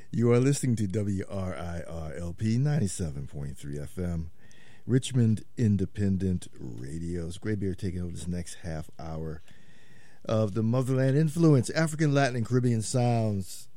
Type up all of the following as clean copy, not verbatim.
You are listening to WRIR-LP 97.3 FM, Richmond Independent Radio. It's Graybeard taking over this next half hour of the Motherland Influence, African, Latin, and Caribbean sounds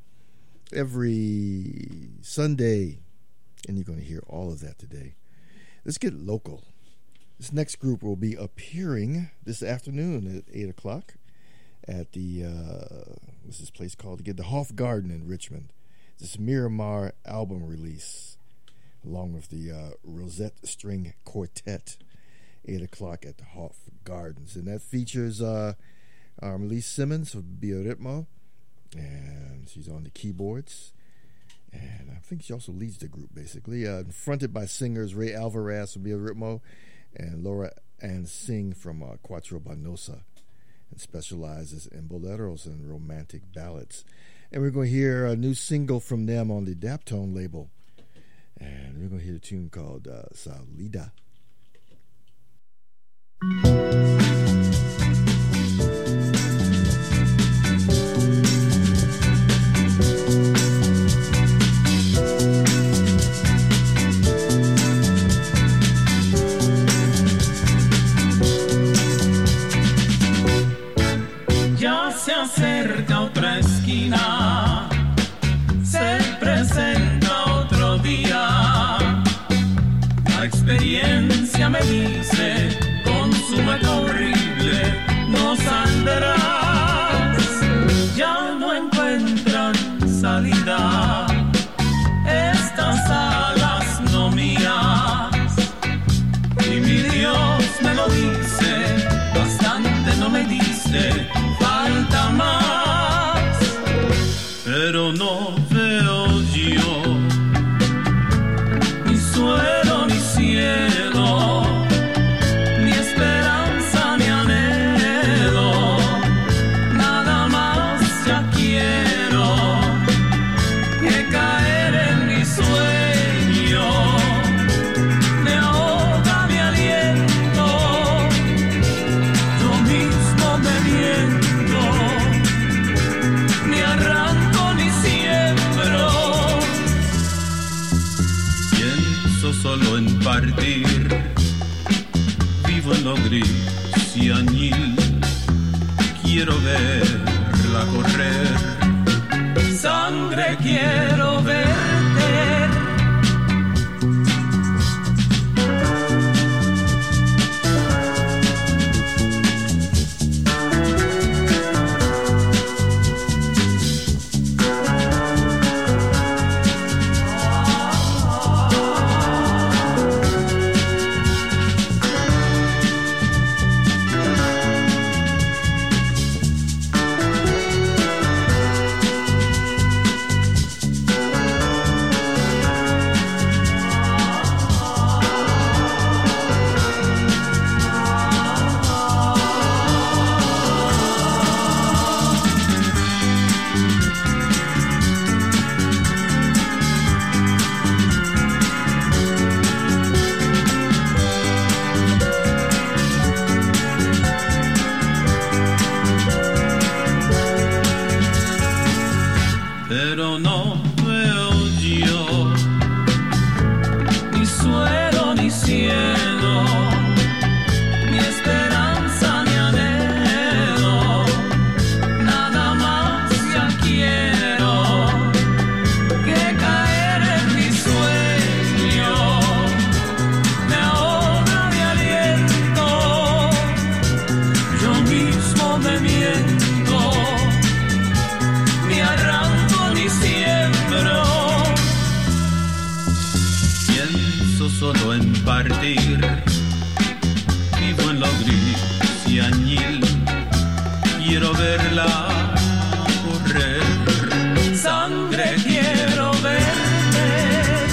every Sunday. And you're going to hear all of that today. Let's get local. This next group will be appearing this afternoon at 8 o'clock at the, what's this place called again? The Hoff Garden in Richmond. This Miramar album release, along with the Rosette String Quartet, 8 o'clock at the Hoff Gardens. And that features Melise Simmons of Biorhythmo, and she's on the keyboards. And I think she also leads the group, basically. Fronted by singers Ray Alvarez from Biorhythmo and Laura Ann Singh from Quattro Banosa, and specializes in boleros and romantic ballads. And we're going to hear a new single from them on the Daptone label. And we're going to hear a tune called Salida. Ya se acerca otra esquina, se presenta otro día. La experiencia me dice, consúmete horrible, no saldrás. Ya no encuentran salida estas alas no mías. Y mi Dios me lo dice, bastante no me diste, falta más, pero no veo yo ni suelo ni cielo, ni esperanza ni anhelo, nada más ya quiero que caer en mi sueño, me ahoga mi aliento, yo mismo me miento, ni arranco ni siembro. Pienso solo en partir, vivo en lo gris y añil, quiero verla correr, sangre quiero verter. Pero no veo yo ni suelo ni cielo, ni esperanza ni anhelo, nada más ya quiero que caer en mi sueño, me ahoga mi aliento, yo mismo me miento, ni arranco ni siembro. Pienso solo en partir, vivo en lo gris y añil, quiero verla correr, sangre quiero verter,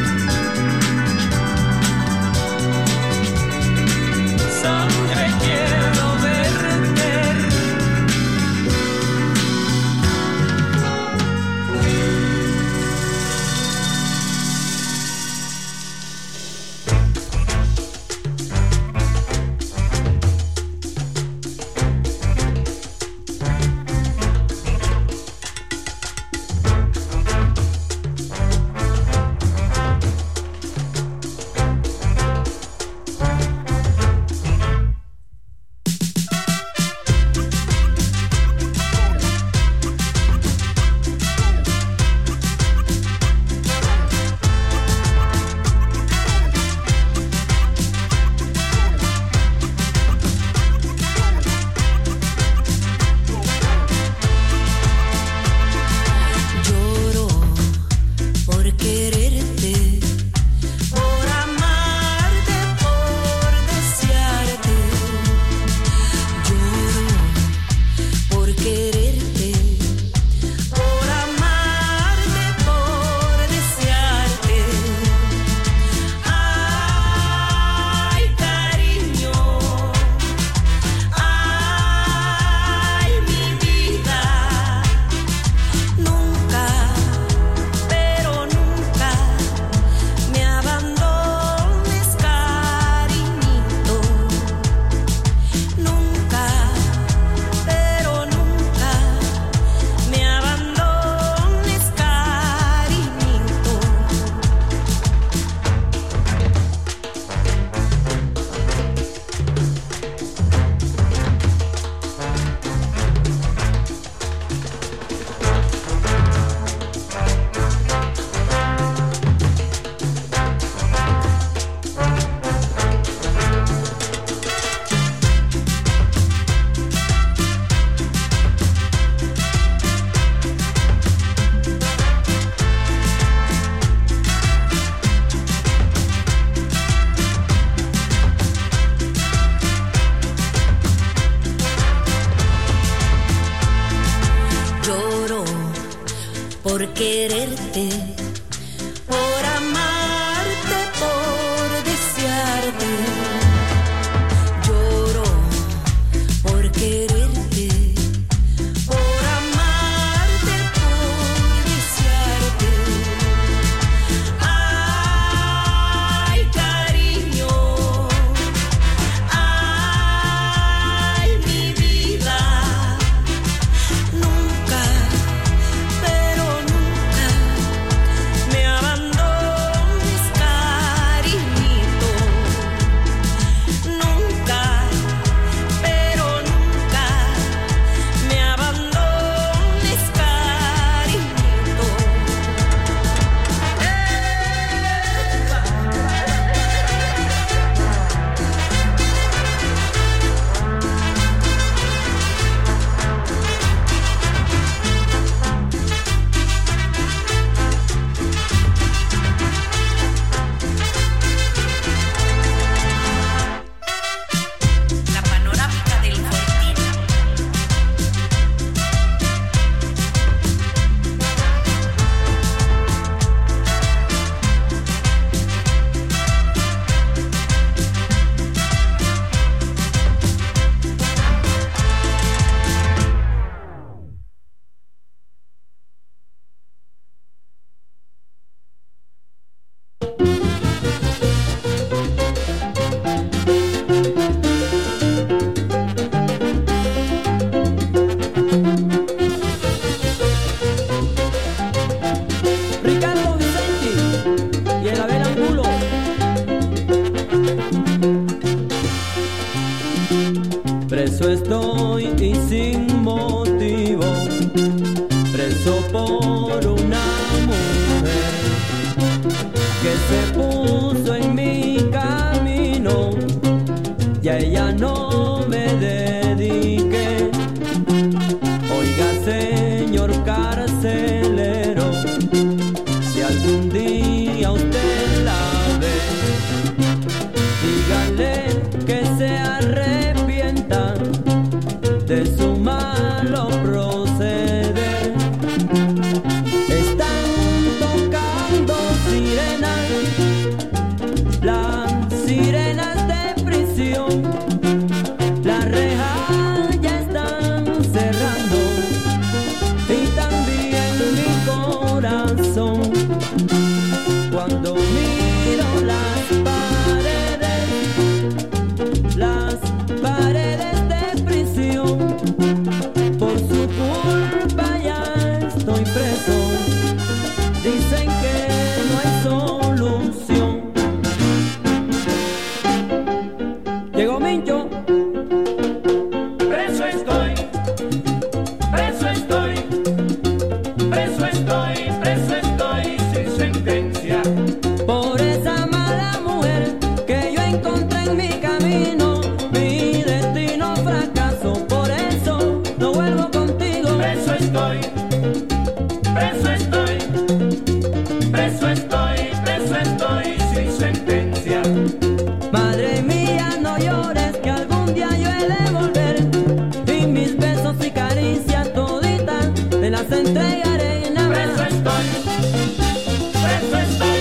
sangre quiero verter. quererte, por amarte, por desearte. Lloro por quererte, por amarte, por desearte. Ay, cariño, ay, mi vida, nunca, pero nunca me abandones, cariñito. Nunca, pero nunca me abandones, cariñito. La panorámica del Fortín. Ricardo Vicente y el Abel Angulo. Preso estoy y sin motivo, preso por una mujer que se puso en mi camino y a ella no me dediqué. Oiga, señor carcelero, si algún día usted la ve, dígale que se arrepienta de su malo proceder. Están tocando sirenas, las sirenas de prisión, las rejas ya están cerrando y también mi corazón. Cuando miro las paredes de prisión, por su culpa ya estoy preso. Dicen que no hay solución. Llegó Mincho. Preso estoy, preso estoy, preso estoy, preso estoy sin sentencia. Por esa mala mujer que yo encontré en mi camino, mi destino fracaso, por eso no vuelvo contigo. Preso estoy, preso estoy, preso estoy, preso estoy sin sentencia. Madre mía, no llores, que algún día yo he de volver, y mis besos y caricias toditas te las entregaré nada Preso más. estoy, preso estoy.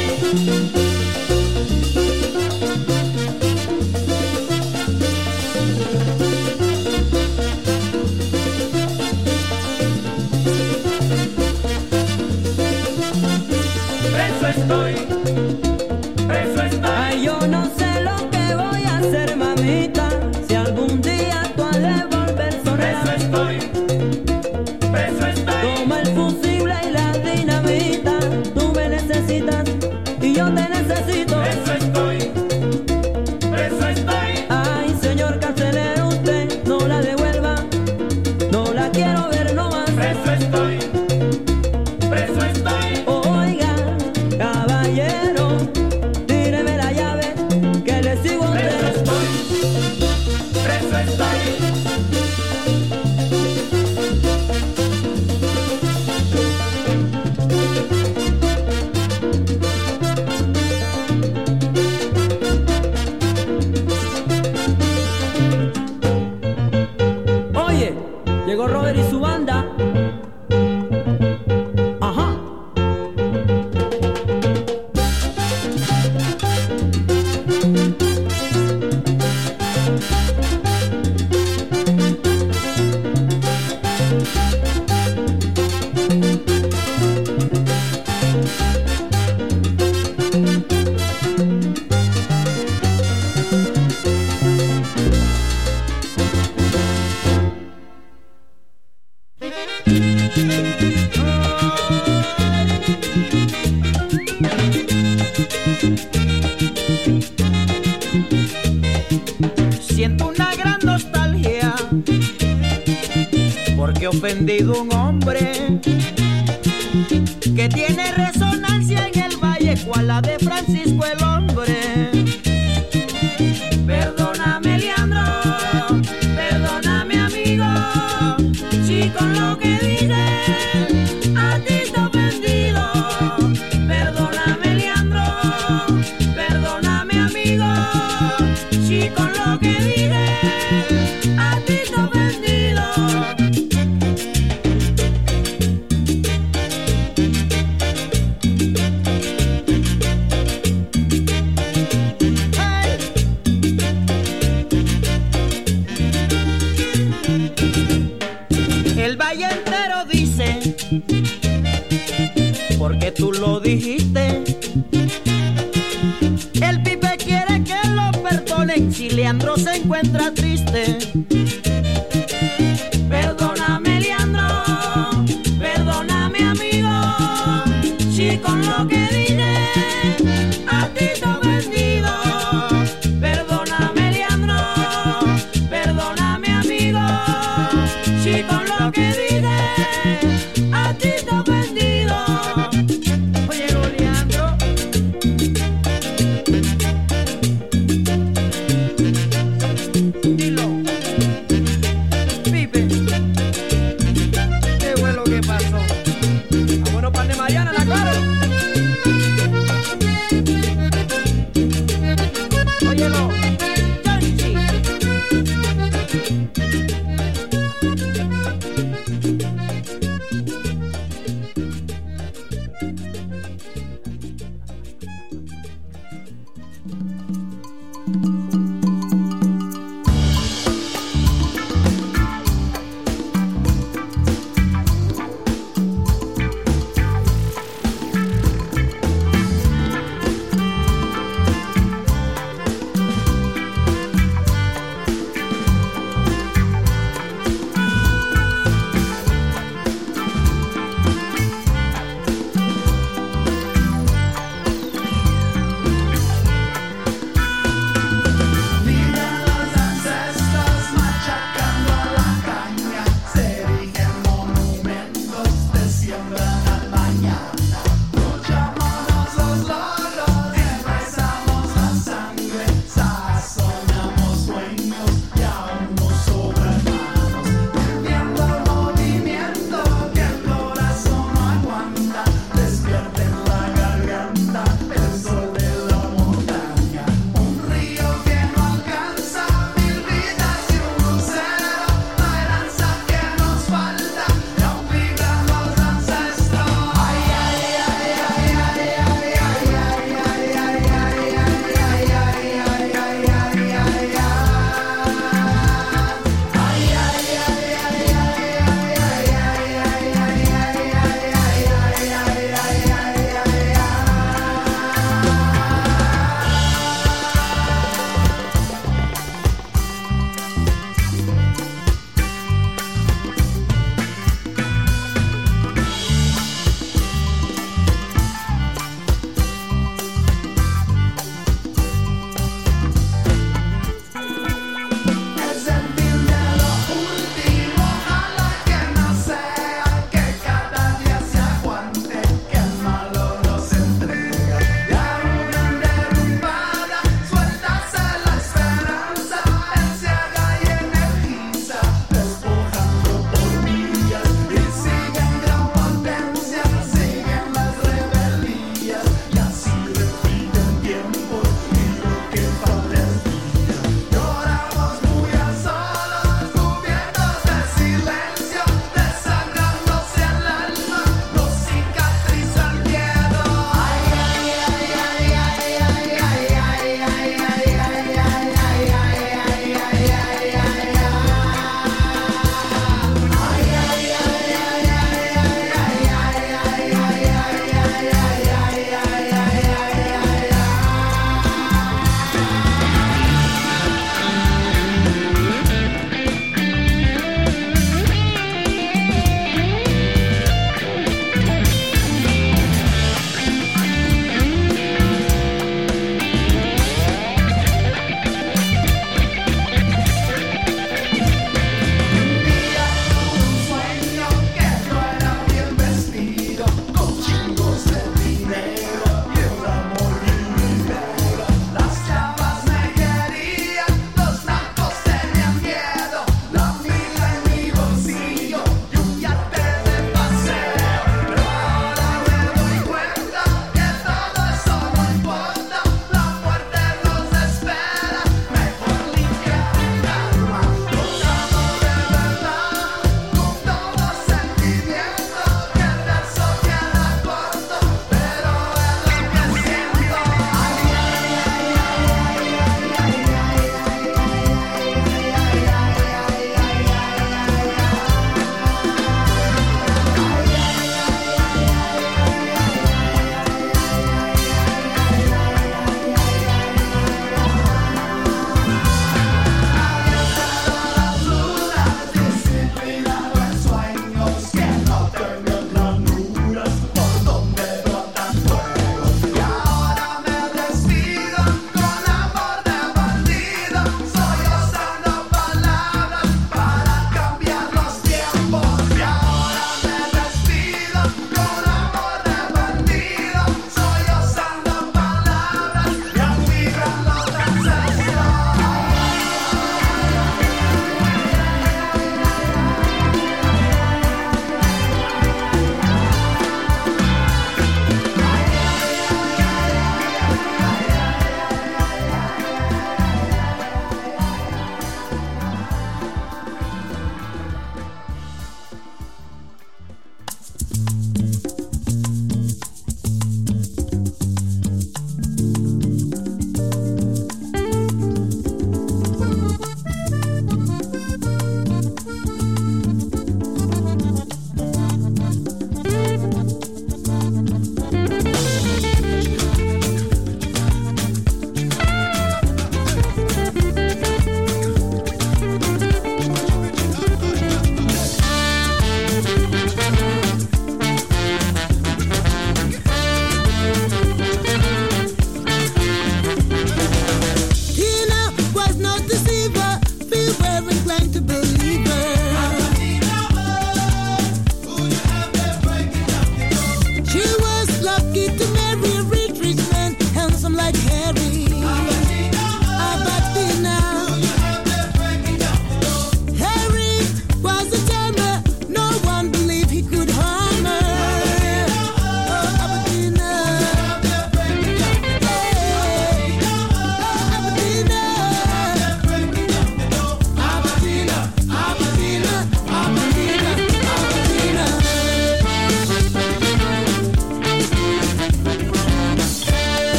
Preso estoy, preso estoy. Ay, yo no sé lo que voy a hacer, mamita, si algún día tú has de volver Preso sola. estoy, preso estoy. Toma el fusible y la dinamita, tú me necesitas y yo te necesito. Preso estoy, preso estoy. Ay, señor carcelero, usted no la devuelva, no la quiero ver no más. Preso estoy, preso estoy. Oiga, caballero, ofendido un hombre que tiene resonancia en el valle, cual la de Francisco el hombre. Perdóname, Leandro, perdóname, amigo, si con lo que dije a ti te he ofendido. Perdóname, Leandro, perdóname, amigo, si con lo que dije a ti te he ofendido. El valle entero dice, porque tú lo dijiste. El Pipe quiere que lo perdonen si Leandro se encuentra triste. Perdóname, Leandro, perdóname, amigo, si con lo que dije a ti te he ofendido. Perdóname, Leandro, perdóname, amigo, si con lo que dije a ti te he ofendido. Oye, Leandro, dilo, Pipe, ¿qué fue lo que pasó? Ah, bueno, pan de Mariana, la cara.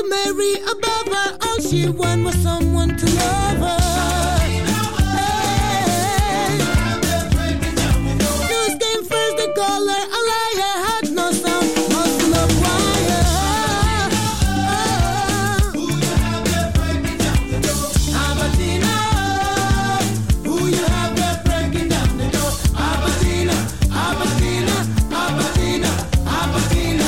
Mary above her. All she wanted was someone to love her. News came first, they call her a liar. Had no sound, muscle of wire. Albertina, who you have there breaking down the door? Albertina, Albertina, Albertina, Albertina.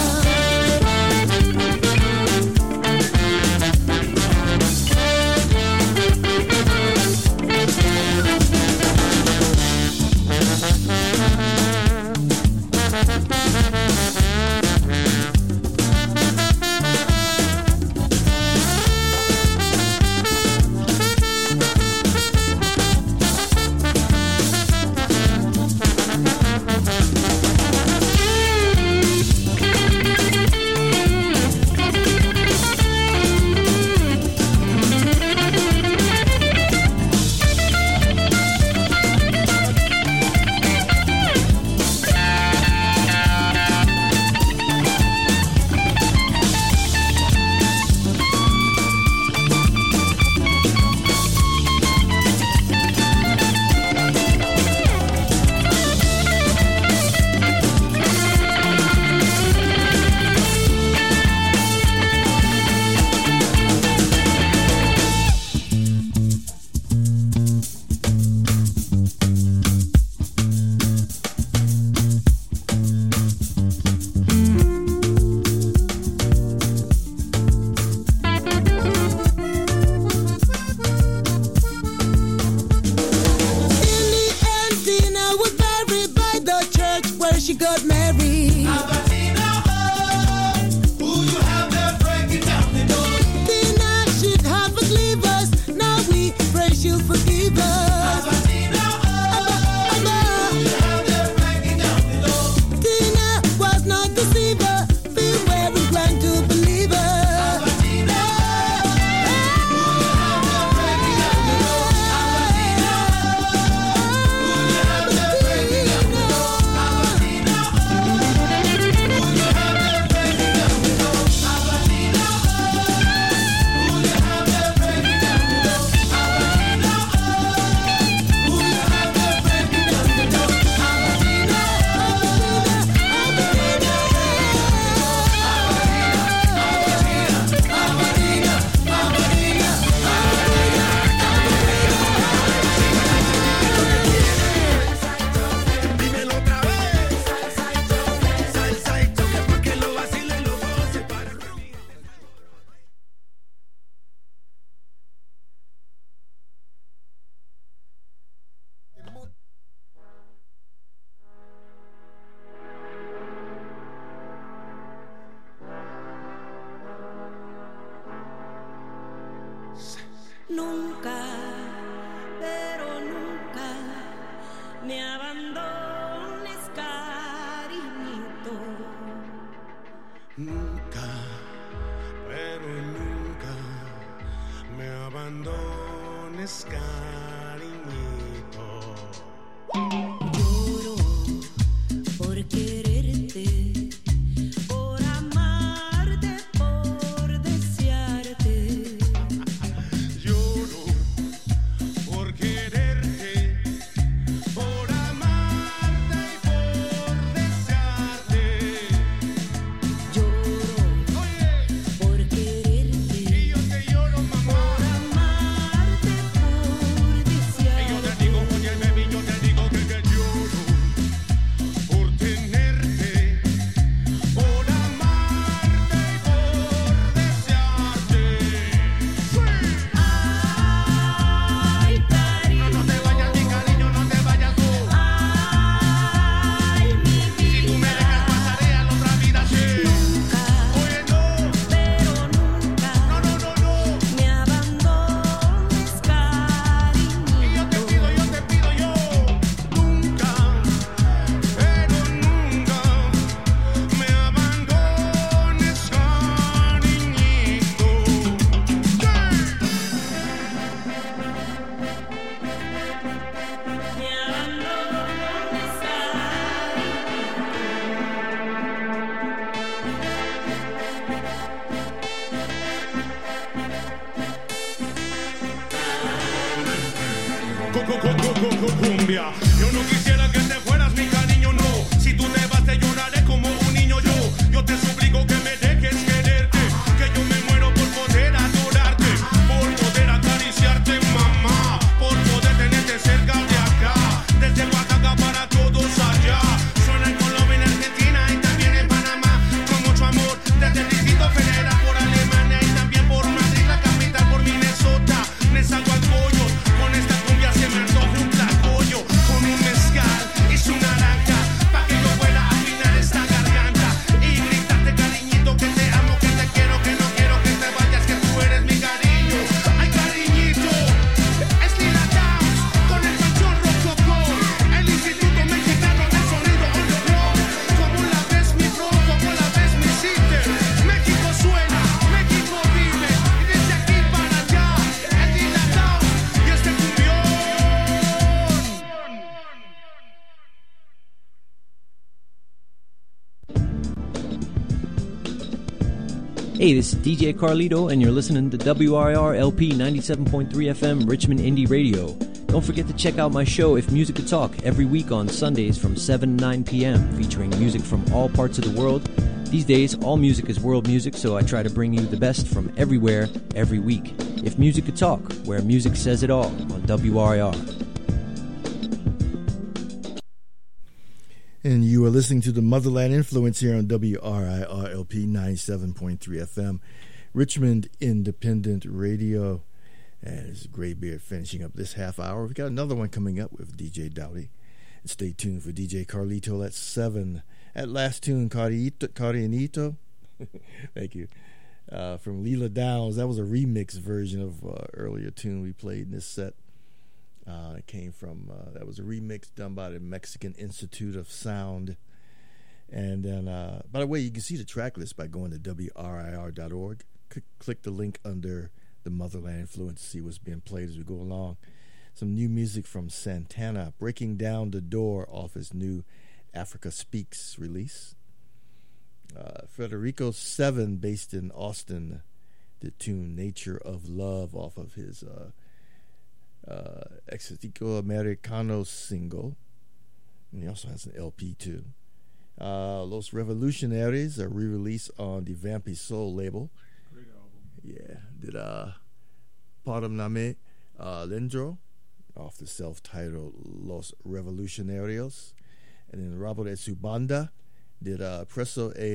She got married. Albertina, who you have there breaking down the door? Tina should have forgive us. Now we pray she'll forgive us. Albertina, who you have there breaking down the door? Tina was not deceiver. Beware and plan to believe her. Albertina, who you have there breaking down the door? Albertina, who you have there breaking down the door? Nunca, pero nunca me abandones, cariñito. Nunca, pero nunca me abandones, cariñito. Lloro por quererte, por amarte, por desearte. Lloro por quererte, por amarte y por desearte. Lloro por quererte, Y yo te lloro, mamá. por amarte, por desearte. Y yo te cumbia. Yo no quisiera que te fueras, mi cariño, no. Si tú te vas, te lloraré como un niño yo. Yo te suplico que me dejes quererte, que yo me muero por poder adorarte, por poder acariciarte, mamá, por poder tenerte cerca de acá, desde Oaxaca para todos allá. Suena en Colombia, en Argentina y también en Panamá, con mucho amor, desde el Distrito Federal por Alemania y también por Madrid, la capital, por Minnesota, Nezahualcóyotl. Con esta cumbia se me antoja un tlacoyo, con un mezcal y su naranja, pa' que yo pueda afinar esta garganta y gritarte, cariñito, que te amo, que te quiero, que no quiero que te vayas, que tú eres mi cariño. Ay, cariñito, es Lila Downs con el canción Rococó, el Instituto Mexicano del Sonido Underground. Como la ves mi bro, como la ves mi sister, México suena, México vive, y desde aquí para allá, es Lila Downs y este cumbión. Hey, this is DJ Carlito, and you're listening to WRIR LP 97.3 FM Richmond Indie Radio. Don't forget to check out my show, If Music Could Talk, every week on Sundays from 7 to 9 p.m., featuring music from all parts of the world. These days, all music is world music, so I try to bring you the best from everywhere, every week. If Music Could Talk, where music says it all, on WRIR. And you are listening to the Motherland Influence here on WRIR LP 97.3 FM, Richmond Independent Radio. And it's Graybeard finishing up this half hour. We've got another one coming up with DJ Dowdy. And stay tuned for DJ Carlito at 7. At last tune, Carianito. Thank you. From Lila Downs. That was a remix version of earlier tune we played in this set. It came from, that was a remix done by the Mexican Institute of Sound. And then, by the way, you can see the track list by going to WRIR.org. Click the link under the Motherland Influence to see what's being played as we go along. Some new music from Santana, Breaking Down the Door off his new Africa Speaks release. Federico 7, based in Austin, the tune Nature of Love off of his Exotico Americano single. And he also has an LP too. Los Revolutionaries, a re-release on the Vampy Soul label. Great album. Yeah. Did Paramname Lendro off the self-titled Los Revolucionarios. And then Robert Subanda did Preso e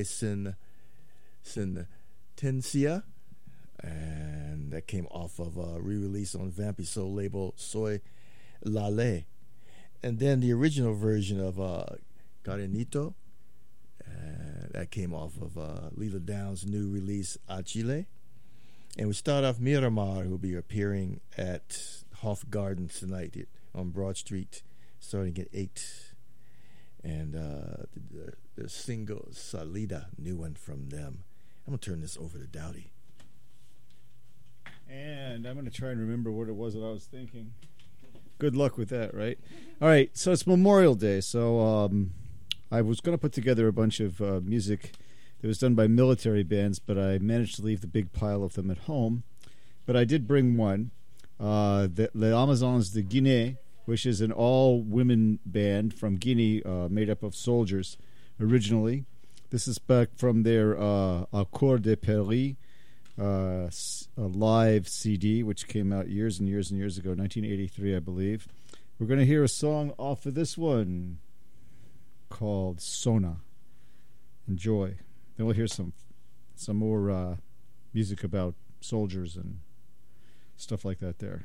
Sentencia. And that came off of a re-release on Vampy Soul label Soy La Ley. And then the original version of Carenito, that came off of Lila Downs' new release A Chile. And we start off Miramar, who will be appearing at Hoff Gardens tonight on Broad Street, starting at 8. And the single Salida, new one from them. I'm going to turn this over to Dowdy. And I'm going to try and remember what it was that I was thinking. Good luck with that, right? All right, so it's Memorial Day. So I was going to put together a bunch of music that was done by military bands, but I managed to leave the big pile of them at home. But I did bring one, the Les Amazons de Guinée, which is an all-women band from Guinea made up of soldiers originally. This is back from their Accord de Paris a live CD, which came out years and years and years ago, 1983, I believe. We're going to hear a song off of this one called Sona. Enjoy. Then we'll hear some more music about soldiers and stuff like that there.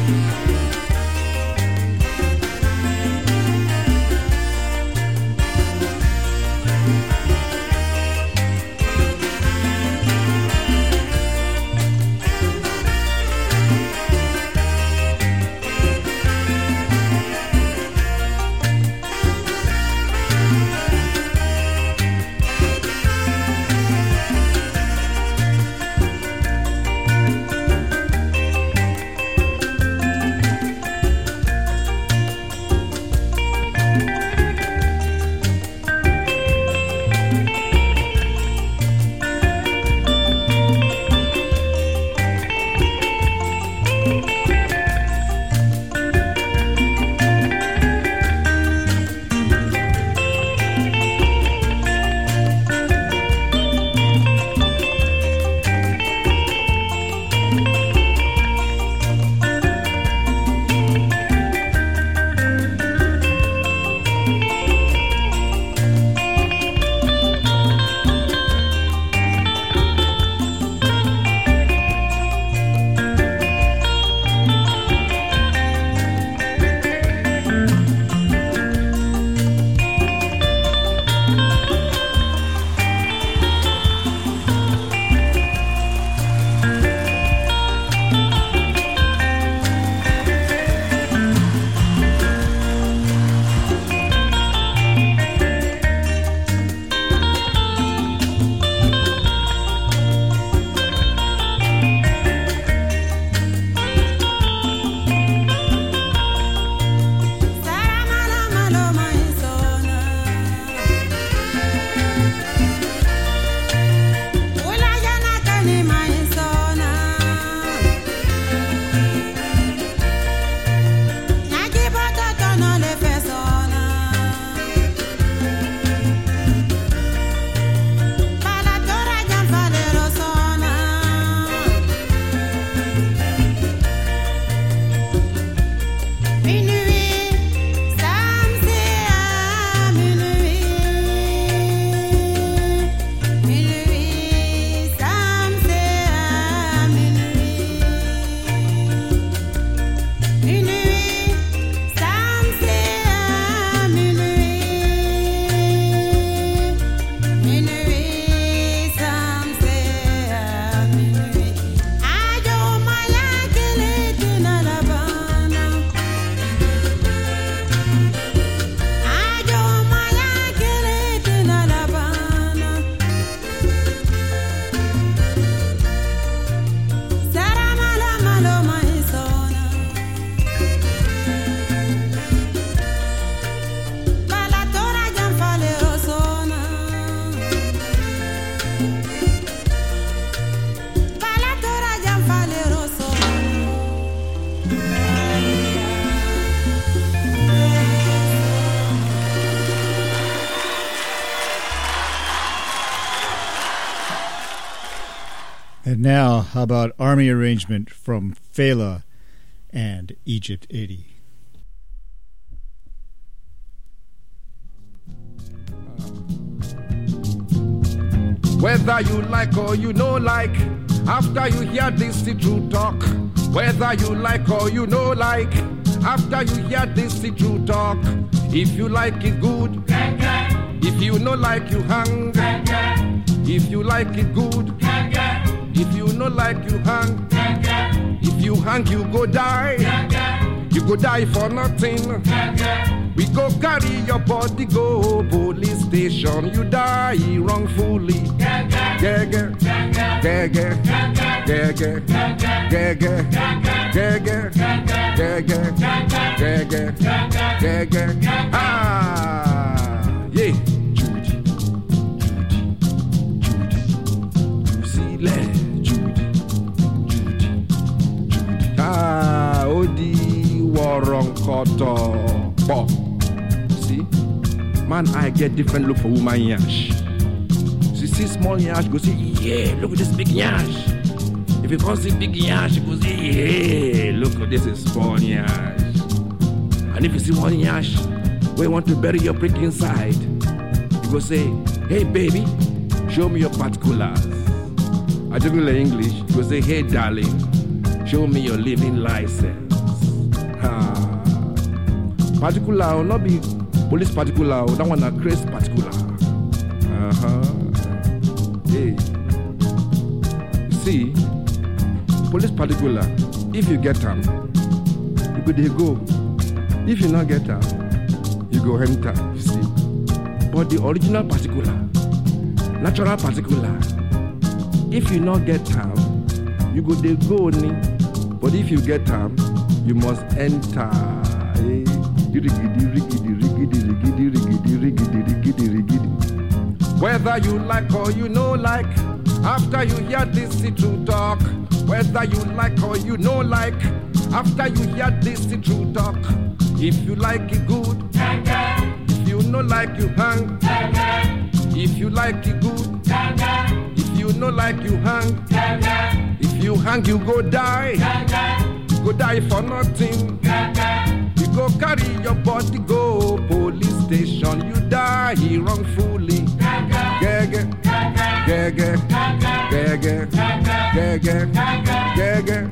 And now, how about Army Arrangement from Fela and Egypt 80? Whether you like or you no like, after you hear this the true talk. Whether you like or you no like, after you hear this the true talk. If you like it good, if you no like you hang. If you like it good, if you no like you hang. If you hang you go die, you go die for nothing. We go carry your body go police station. You die wrongfully. Gege, gege, gege, gege, gege, gege, gege, gege. Ah, yeah. Judy, Judy, Judy, Judy. Ah, Odi Waronkoto. But, see, man, I get different look for woman yash. She see small yash, go say, yeah, look at this big yash. If you can't see big yash, you go say, yeah, look at this is small yash. And if you see one yash, where you want to bury your prick inside, you go say, hey baby, show me your particulars. I don't know English. You go say, hey darling, show me your living license. Particular will not be police particular. That one a grace particular. Hey. See, police particular. If you get them, you go they go. If you not get them, you go enter. You see. But the original particular, natural particular. If you not get them, you go they go only. But if you get them, you must enter. Hey. Whether you like or you no like, after you hear this true talk. Whether you like or you no like, after you hear this true talk. If you like it good, if you no like you hang. If you like it good, if you no like you hang. If you hang you go die, you go die for nothing. You go carry your body go police station, you die wrongfully. Gege, gege, gege, gege, gege,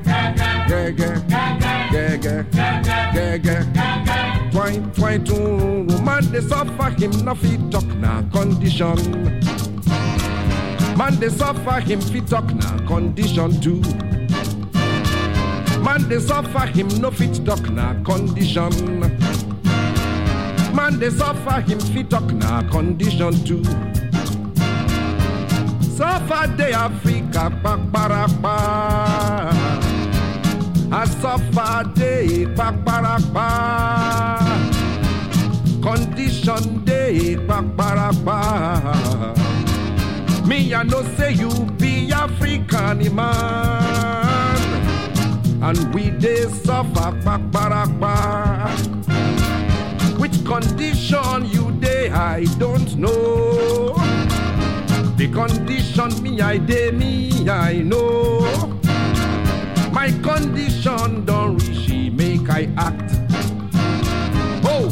gege, gege. Twine to man they suffer him no fit talk na condition. Man they suffer him fit talk na condition too. Man they suffer him no fit talk na condition. Man they suffer him fit talk na condition too. Suffer de Africa bakbaraba. I suffer de bakbaraba. Condition de bakbaraba. Me I no say you be African man. And we they suffer bakbaraba. Which condition you dey I don't know. The condition me I dey me I know. My condition don't reach make I act. Oh.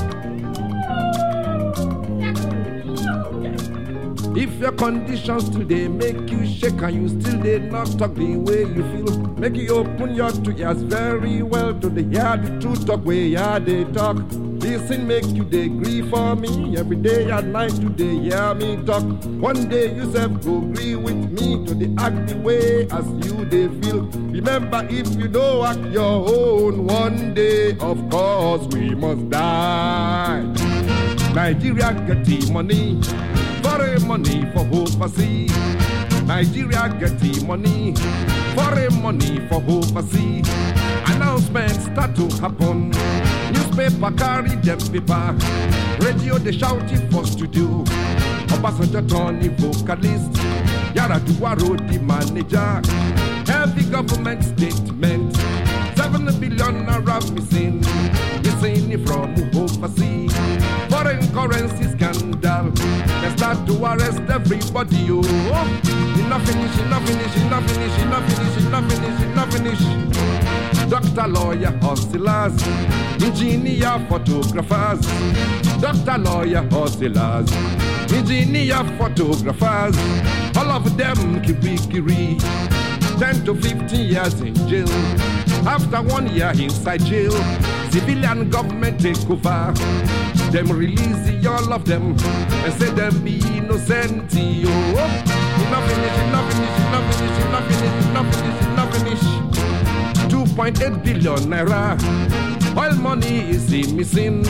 If your conditions today make you shake and you still did not talk the way you feel, make you open your two ears very well to the hear the truth talk way they talk. Listen make you they agree for me every day and night today hear me talk. One day you self go agree with me to the act the way as you they feel. Remember if you don't act your own, one day of course we must die. Nigeria get the money. Foreign money for overseas. Nigeria get the money. Foreign money for overseas. Announcements start to happen. Newspaper carry them paper. Radio they shouting for studio. Obasanjo Tony vocalist. Yaradua road the manager. Heavy government statement. 7 billion naira missing. Missing from overseas. Foreign currency scandal. They start to arrest everybody. Oh, enough finish, enough finish, enough finish, enough finish, enough finish, enough finish. Doctor, lawyer, hustlers, engineer, photographers. Doctor, lawyer, hustlers, engineer, photographers. All of them kiri 10 to 15 years in jail. After 1 year inside jail, civilian government take over. Them release all of them and say them be innocent. Oh, enough finish, enough finish, enough finish, enough finish, enough finish, enough finish. 2.8 billion naira. Oil money is missing.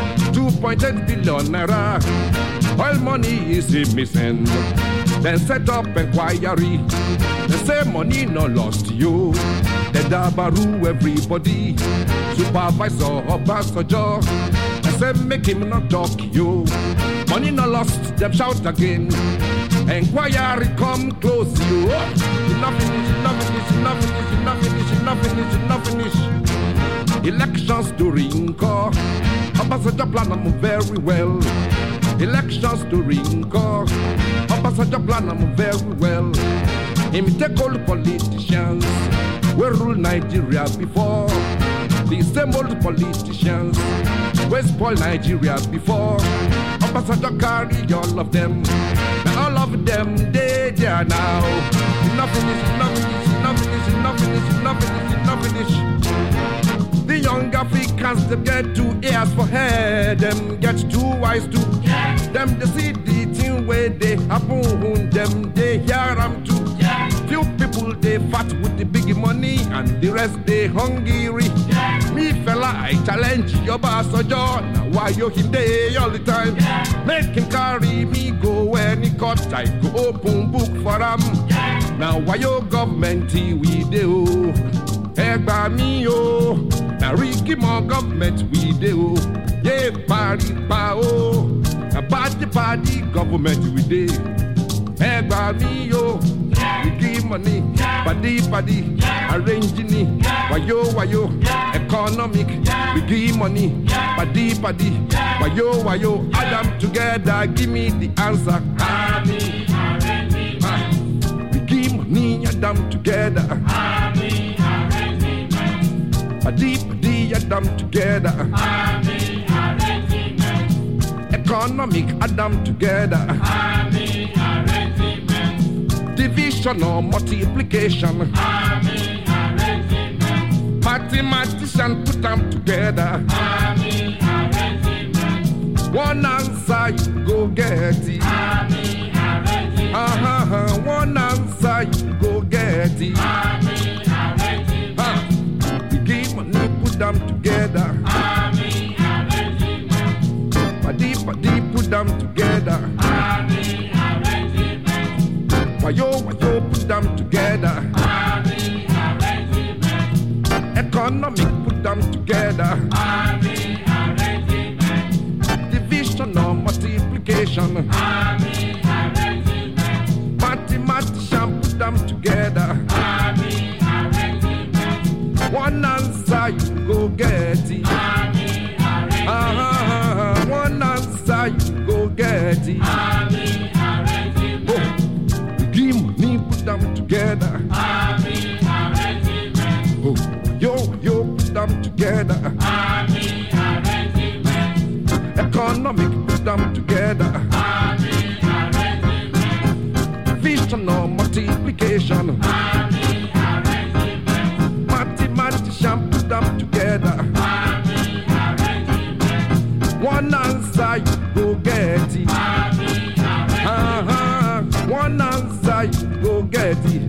2.8 billion naira. Oil money is missing. Then set up inquiry. They say money no lost you. They dabaru everybody. Supervisor Obasanjo. They say make him not talk you. Money no lost. Them shout again. Inquiry come close you. Enough finish, enough finish, enough finish, enough finish, enough finish, enough finish. Elections during call. Obasanjo plan them very well. Elections during call. Obasanjo plan them very well. Him take all politicians. We rule Nigeria before. The same old politicians. We spoil Nigeria before. Obasanjo carry all of them. Now all of them they there now. Enough finish, enough finish, enough finish, enough finish, enough finish, enough finish. The young Africans they get to hear as for hair, them get too wise too. Them they see the thing where they happen, them they hear them too. Few people they fat with the big money and the rest they hungry. Me fella, I challenge your boss or John. Why you him day all the time? Make him carry me go when he cut. I go open book for him. Now why your government we do? Egg by me oh. Now Ricky more government we do. Yeah, party pow. A party government we do. Egg by me oh. We give money, paddy, arranging it, wayo, economic. We give money, paddy, wayo, add them together, give me the answer. We give money, add them together. Paddy, add them together. Economic, add them together. Division or multiplication. Mathematician put them together. One answer you go get it. One answer you go get it. We give money, put them together. Paddy, put them together. Wayo, put them together. Economic, put them together. Division or multiplication. Mathematician, put them together. One answer, you go get it. One answer, you go get it. Put them together. Oh, yo, put them together. Economic, put them together. Division or multiplication. Mathematician, put them together. One answer, you go get it. One answer, you go get it.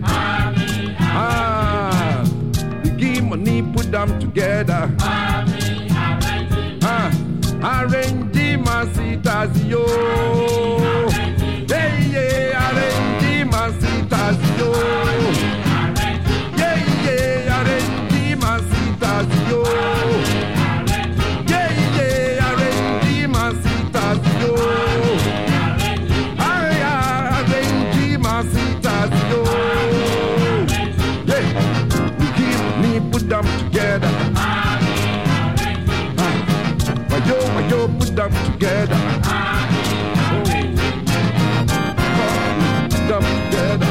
We give money, put them together. Arrange the masitas, yo. Yeah, arrange the masitas, yo. Yeah, arrange the masitas, yo. Yeah, arrange the masitas, yo. Put them together. Wayo, put them together. Put them together.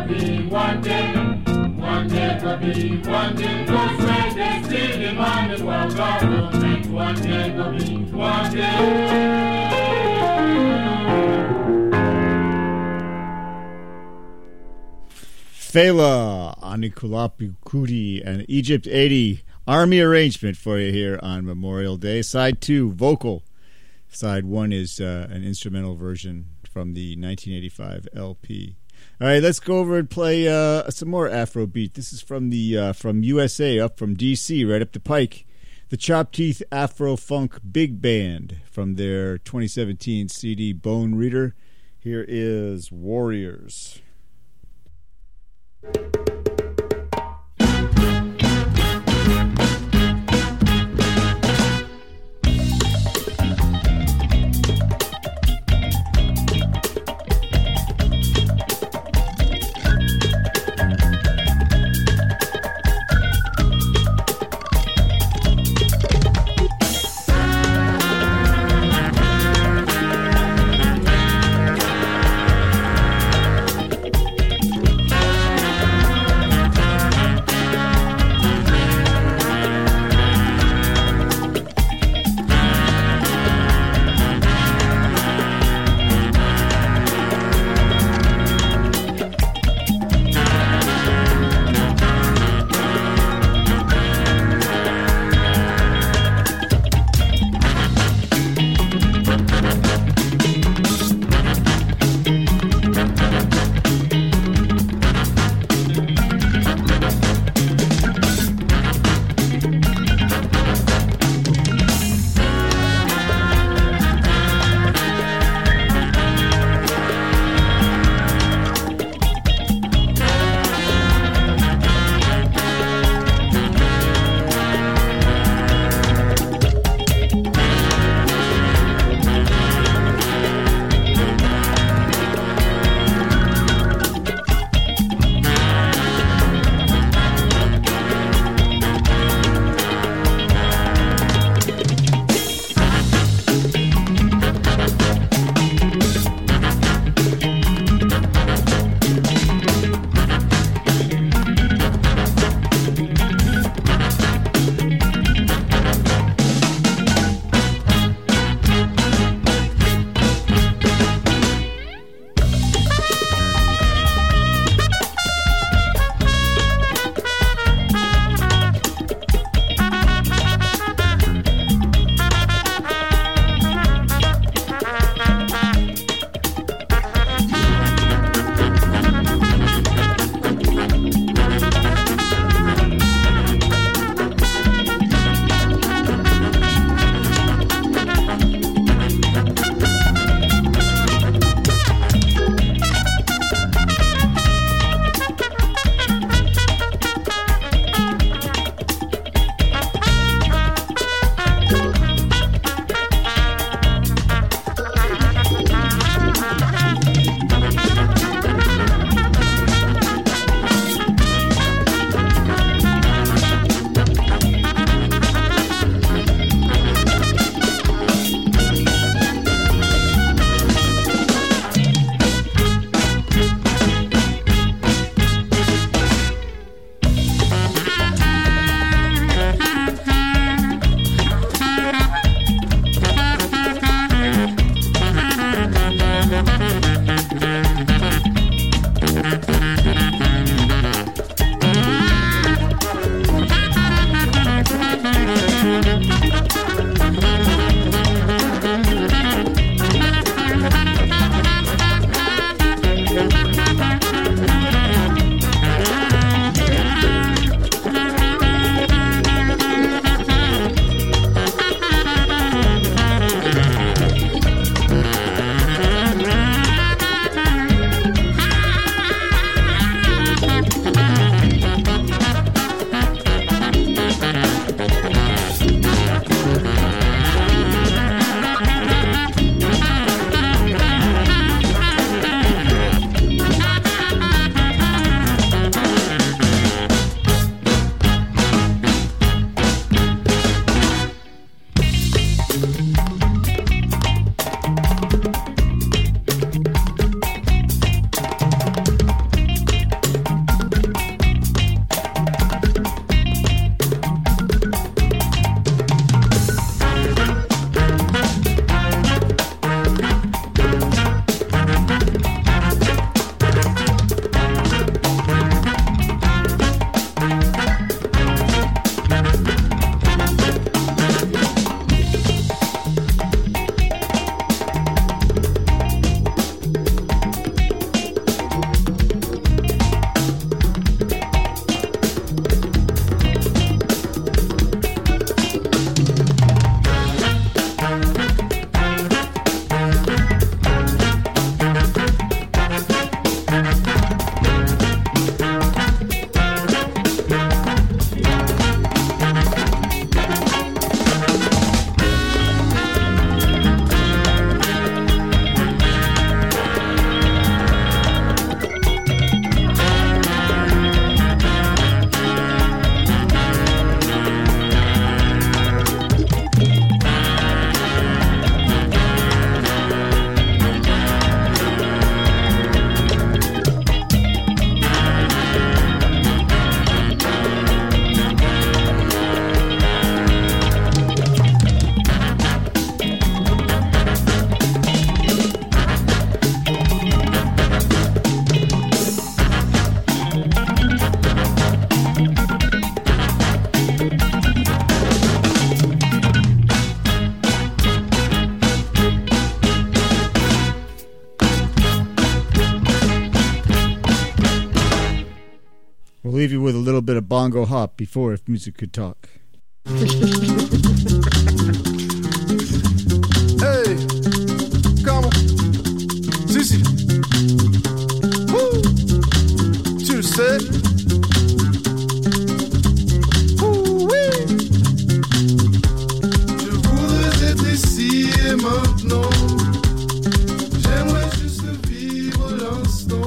we'll be wanting. One day we'll be wanting. Those great days still demanding world government. One day we'll be wanting. Fela, Anikulapi Kuti, and Egypt 80 Army arrangement for you here on Memorial Day. Side 2, vocal. Side 1 is an instrumental version from the 1985 LP. All right, let's go over and play some more Afrobeat. This is from the from USA, up from DC, right up the pike. The Chop Teeth Afro Funk Big Band from their 2017 CD Bone Reader. Here is Warriors. We'll leave you with a little bit of bongo hop before If Music Could Talk. Hey, come on. Si. Woo. Tu le sais. Oui. Je voudrais être ici et maintenant. J'aimerais juste vivre l'instant.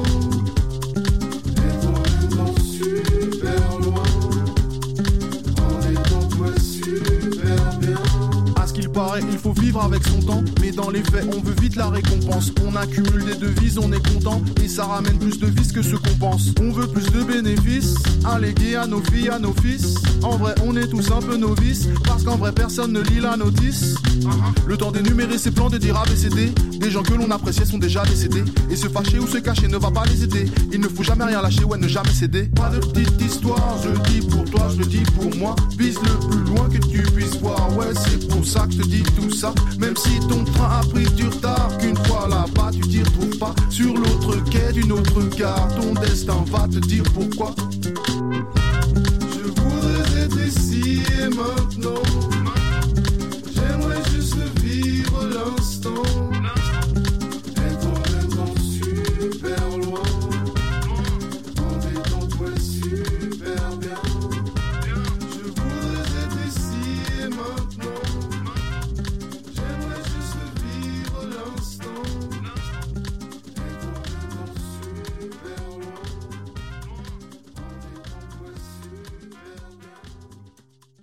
Étant super loin. En étant toi super bien. À ce qu'il paraît, il faut vivre avec son temps. Mais dans les faits, on veut vite la récompense. On accumule des devises, on est content. Et ça ramène plus de vices que ce qu'on pense. On veut plus de bénéfices, allégués à nos filles, à nos fils. En vrai, on est tous un peu novices. Parce qu'en vrai, personne ne lit la notice. Le temps d'énumérer ses plans, de dire ABCD. Des gens que l'on appréciait sont déjà décédés. Et se fâcher ou se cacher ne va pas les aider. Il ne faut jamais rien lâcher, ouais, ne jamais céder. Pas de petite histoire, je le dis pour toi, je le dis pour moi. Vise le plus loin que tu puisses voir. Ouais, c'est pour ça que je te dis tout ça. Même si ton train a pris du retard, qu'une fois là-bas tu t'y retrouves pas. Sur l'autre quai d'une autre gare, ton destin va te dire pourquoi. Je voudrais être ici et maintenant.